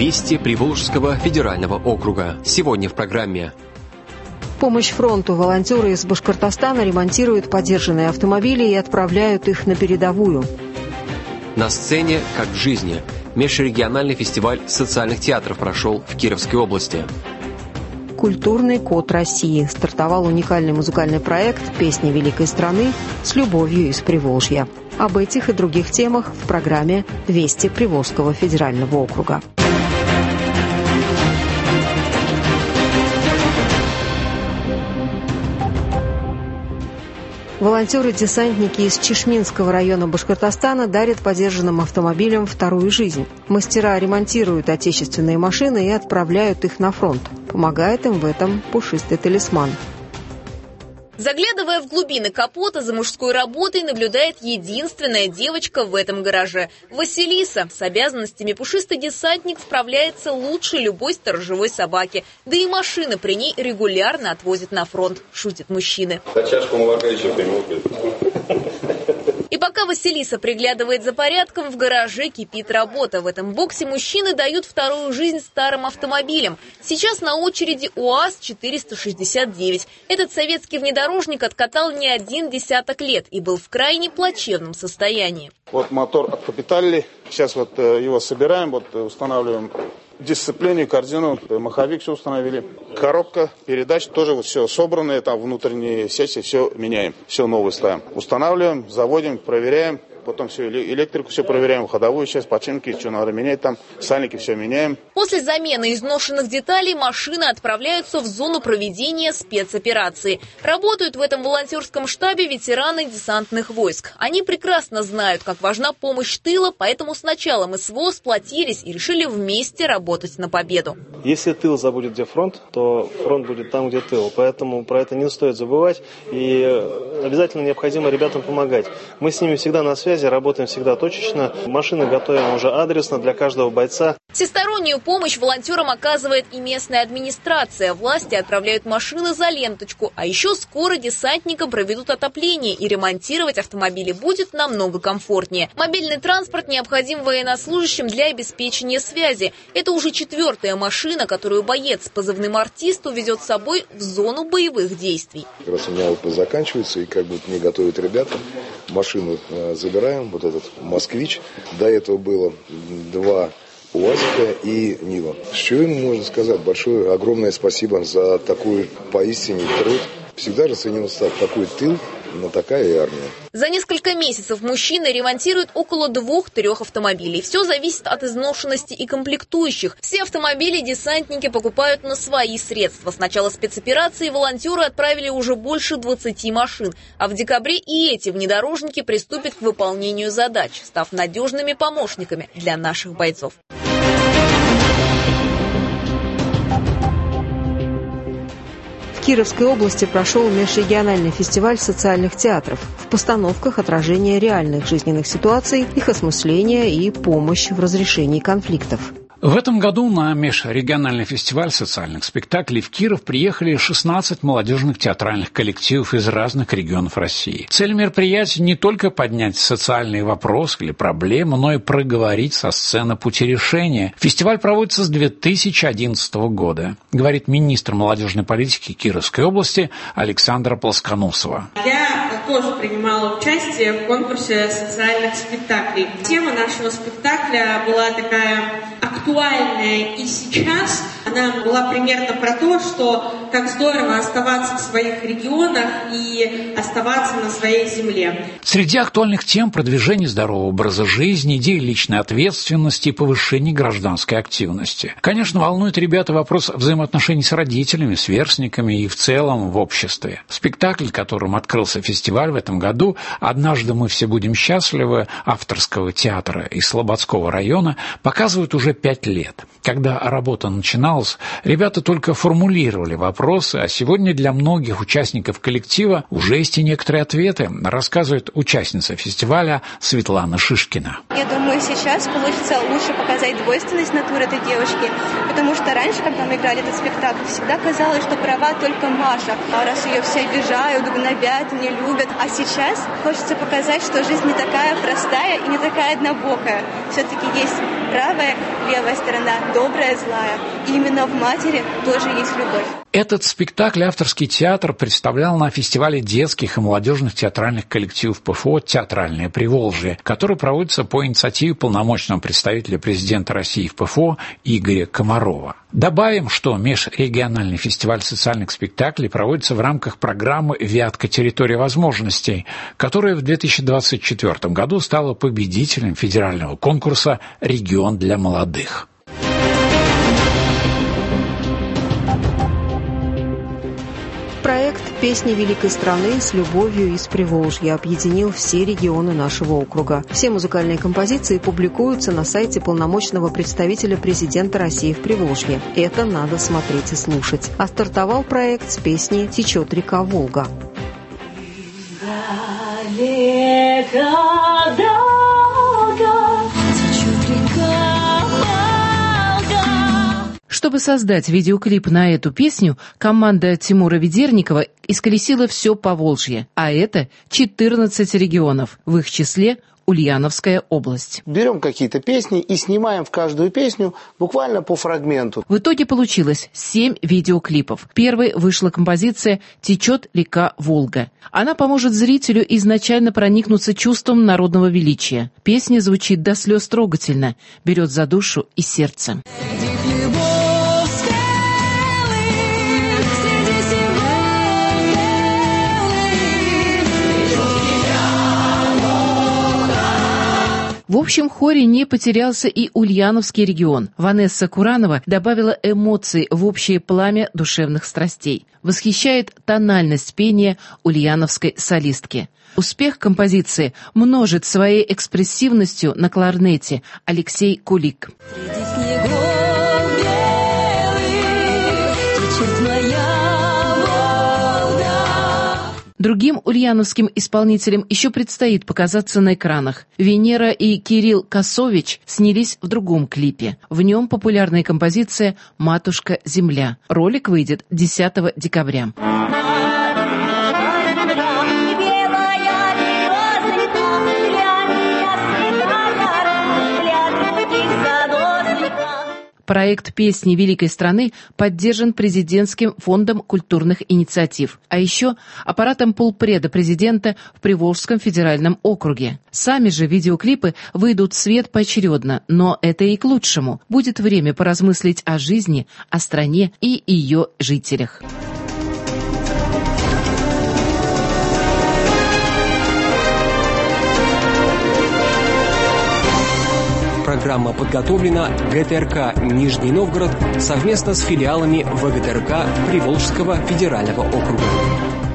Вести Приволжского федерального округа. Сегодня в программе. Помощь фронту. Волонтеры из Башкортостана ремонтируют подержанные автомобили и отправляют их на передовую. На сцене, как в жизни. Межрегиональный фестиваль социальных театров прошел в Кировской области. Культурный код России. Стартовал уникальный музыкальный проект «Песни великой страны» с любовью из Приволжья. Об этих и других темах в программе «Вести Приволжского федерального округа». Волонтеры-десантники из Чишминского района Башкортостана дарят подержанным автомобилям вторую жизнь. Мастера ремонтируют отечественные машины и отправляют их на фронт. Помогает им в этом пушистый талисман. Заглядывая в глубины капота, за мужской работой наблюдает единственная девочка в этом гараже – Василиса. С обязанностями пушистый десантник справляется лучше любой сторожевой собаки. Да и машины при ней регулярно отвозят на фронт, шутят мужчины. И пока Василиса приглядывает за порядком, в гараже кипит работа. В этом боксе мужчины дают вторую жизнь старым автомобилям. Сейчас на очереди УАЗ-469. Этот советский внедорожник откатал не один десяток лет и был в крайне плачевном состоянии. Вот мотор откапиталили. Сейчас вот его собираем, вот устанавливаем дисциплину, корзину, маховик все установили. Коробка, передач тоже вот все собранное, там внутренние сети, все меняем, все новое ставим. Устанавливаем, заводим, проверяем. Потом все, электрику все проверяем, ходовую часть, починки, что надо менять там, сальники все меняем. После замены изношенных деталей машины отправляются в зону проведения спецоперации. Работают в этом волонтерском штабе ветераны десантных войск. Они прекрасно знают, как важна помощь тыла, поэтому с началом СВО сплотились и решили вместе работать на победу. Если тыл забудет, где фронт, то фронт будет там, где тыл. Поэтому про это не стоит забывать и обязательно необходимо ребятам помогать. Мы с ними всегда на связи. Работаем всегда точечно. Машины готовим уже адресно для каждого бойца. Всестороннюю помощь волонтерам оказывает и местная администрация. Власти отправляют машины за ленточку. А еще скоро десантникам проведут отопление, и ремонтировать автомобили будет намного комфортнее. Мобильный транспорт необходим военнослужащим для обеспечения связи. Это уже 4-я машина, которую боец с позывным «Артист» увезет с собой в зону боевых действий. Как раз у меня отпуск заканчивается, и как бы мне готовят ребята. Машину забираем, вот этот «Москвич». До этого было 2 УАЗика и Нива. Что ему можно сказать? Большое, огромное спасибо за такой поистине труд. Всегда же ценился такой тыл, но такая и армия. За несколько месяцев мужчины ремонтируют около 2-3 автомобилей. Все зависит от изношенности и комплектующих. Все автомобили десантники покупают на свои средства. С начала спецоперации волонтеры отправили уже больше 20 машин. А в декабре и эти внедорожники приступят к выполнению задач, став надежными помощниками для наших бойцов. В Кировской области прошел межрегиональный фестиваль социальных театров. В постановках отражение реальных жизненных ситуаций, их осмысление и помощь в разрешении конфликтов. В этом году на межрегиональный фестиваль социальных спектаклей в Киров приехали 16 молодежных театральных коллективов из разных регионов России. Цель мероприятия не только поднять социальные вопросы или проблемы, но и проговорить со сцены пути решения. Фестиваль проводится с 2011 года, говорит министр молодежной политики Кировской области Александра Плосконосова. Я тоже принимала участие в конкурсе социальных спектаклей. Тема нашего спектакля была такая актуальная и сейчас. Она была примерно про то, что как здорово оставаться в своих регионах и оставаться на своей земле. Среди актуальных тем продвижение здорового образа жизни, идеи личной ответственности и повышения гражданской активности. Конечно, волнует ребята вопрос взаимоотношений с родителями, сверстниками и в целом в обществе. Спектакль, которым открылся фестиваль в этом году «Однажды мы все будем счастливы» авторского театра из Слободского района, показывают уже 5 лет. Когда работа начиналась, ребята только формулировали вопросы, а сегодня для многих участников коллектива уже есть и некоторые ответы, рассказывает участница фестиваля Светлана Шишкина. Я думаю, сейчас получится лучше показать двойственность натуры этой девушки, потому что раньше, когда мы играли этот спектакль, всегда казалось, что права только Маша, а раз ее все обижают, гнобят, не любят. А сейчас хочется показать, что жизнь не такая простая и не такая однобокая. Все-таки есть правая, левая сторона, добрая, злая. И именно в матери тоже есть любовь. Этот спектакль авторский театр представлял на фестивале детских и молодежных театральных коллективов ПФО «Театральное Приволжье», который проводится по инициативе полномочного представителя президента России в ПФО Игоря Комарова. Добавим, что межрегиональный фестиваль социальных спектаклей проводится в рамках программы «Вятка. Территория возможностей», которая в 2024 году стала победителем федерального конкурса «Регион для молодых». Проект «Песни великой страны» с любовью из Приволжья объединил все регионы нашего округа. Все музыкальные композиции публикуются на сайте полномочного представителя президента России в Приволжье. Это надо смотреть и слушать. А стартовал проект с песни «Течет река Волга». Чтобы создать видеоклип на эту песню, команда Тимура Ведерникова исколесила все Поволжье, а это 14 регионов, в их числе Ульяновская область. Берем какие-то песни и снимаем в каждую песню буквально по фрагменту. В итоге получилось 7 видеоклипов. Первой вышла композиция «Течет река Волга». Она поможет зрителю изначально проникнуться чувством народного величия. Песня звучит до слез трогательно, берет за душу и сердце. В общем хоре не потерялся и Ульяновский регион. Ванесса Куранова добавила эмоций в общее пламя душевных страстей. Восхищает тональность пения ульяновской солистки. Успех композиции множит своей экспрессивностью на кларнете Алексей Кулик. Другим ульяновским исполнителям еще предстоит показаться на экранах. Венера и Кирилл Косович снялись в другом клипе. В нем популярная композиция «Матушка-Земля». Ролик выйдет 10 декабря. Проект «Песни великой страны» поддержан президентским фондом культурных инициатив, а еще аппаратом полпреда президента в Приволжском федеральном округе. Сами же видеоклипы выйдут в свет поочередно, но это и к лучшему. Будет время поразмыслить о жизни, о стране и ее жителях. Программа подготовлена ГТРК «Нижний Новгород» совместно с филиалами ВГТРК Приволжского федерального округа.